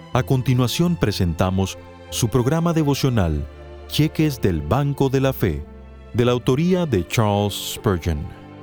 A continuación presentamos su programa devocional, Cheques del Banco de la Fe, de la autoría de Charles Spurgeon.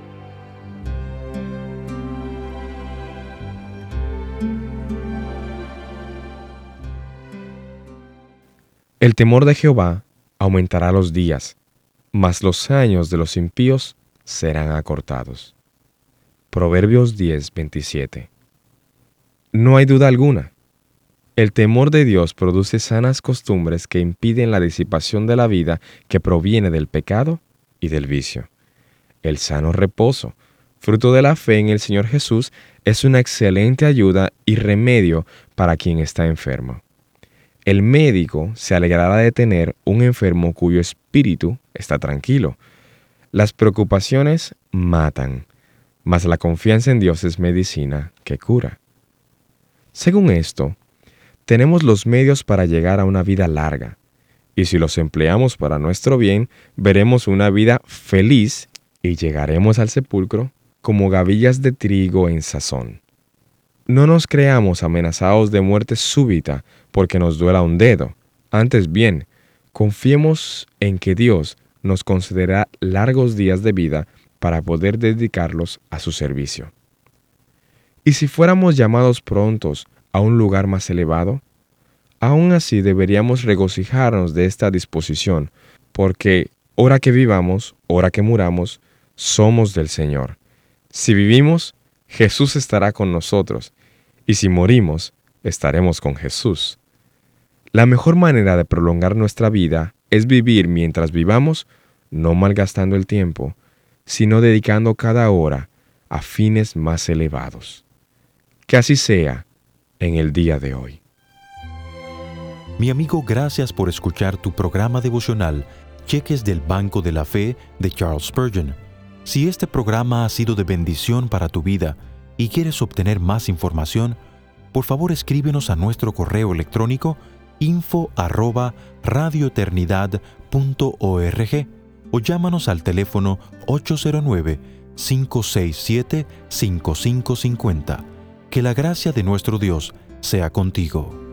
El temor de Jehová aumentará los días, mas los años de los impíos serán acortados. Proverbios 10:27. No hay duda alguna. El temor de Dios produce sanas costumbres que impiden la disipación de la vida que proviene del pecado y del vicio. El sano reposo, fruto de la fe en el Señor Jesús, es una excelente ayuda y remedio para quien está enfermo. El médico se alegrará de tener un enfermo cuyo espíritu está tranquilo. Las preocupaciones matan, mas la confianza en Dios es medicina que cura. Según esto, tenemos los medios para llegar a una vida larga, y si los empleamos para nuestro bien, veremos una vida feliz y llegaremos al sepulcro como gavillas de trigo en sazón. No nos creamos amenazados de muerte súbita porque nos duela un dedo. Antes bien, confiemos en que Dios nos concederá largos días de vida para poder dedicarlos a su servicio. Y si fuéramos llamados prontos a un lugar más elevado, aún así deberíamos regocijarnos de esta disposición, porque, ora que vivamos, ora que muramos, somos del Señor. Si vivimos, Jesús estará con nosotros, y si morimos, estaremos con Jesús. La mejor manera de prolongar nuestra vida es vivir mientras vivamos, no malgastando el tiempo, sino dedicando cada hora a fines más elevados. Que así sea en el día de hoy. Mi amigo, gracias por escuchar tu programa devocional, Cheques del Banco de la Fe de Charles Spurgeon. Si este programa ha sido de bendición para tu vida y quieres obtener más información, por favor escríbenos a nuestro correo electrónico info@radioeternidad.org o llámanos al teléfono 809-567-5550. Que la gracia de nuestro Dios sea contigo.